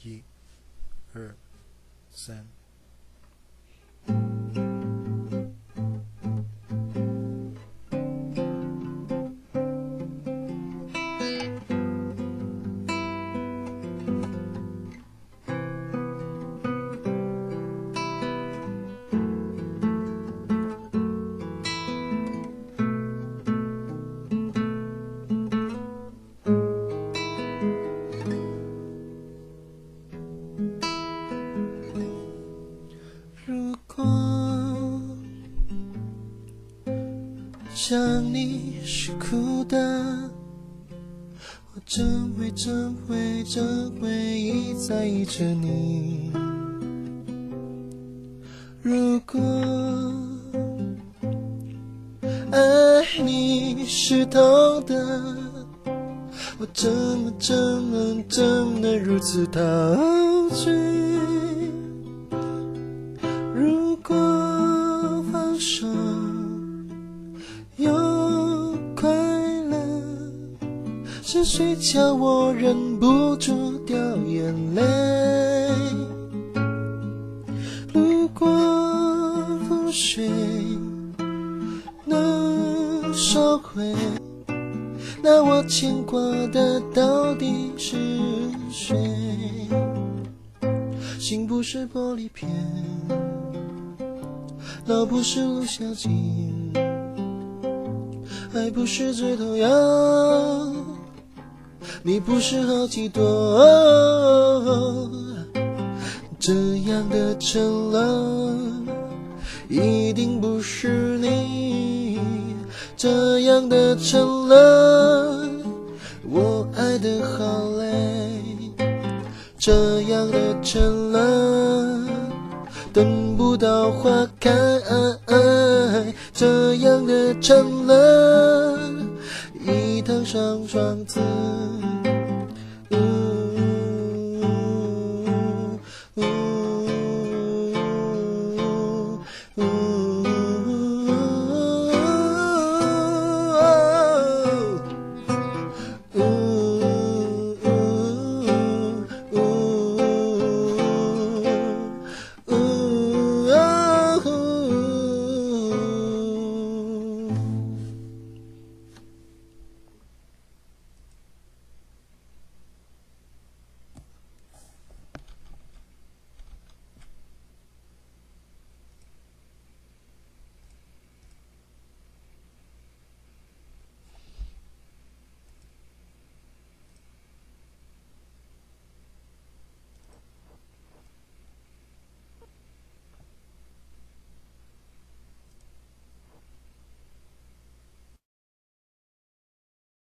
1、2、3。如果想你是苦的，我真会一再依着你。如果爱你是痛的，我怎么如此陶醉。如果放手有快乐，是谁叫我忍不住掉眼泪？如果覆水能收回，那我牵挂的到底是谁？心不是玻璃片，脑不是陆小姐，爱不是止痛药，你不是好几朵，这样的沉沦一定不是你，这样的沉沦我爱得好累，这样的沉沦等不到花开，这样的沉沦一趟上双字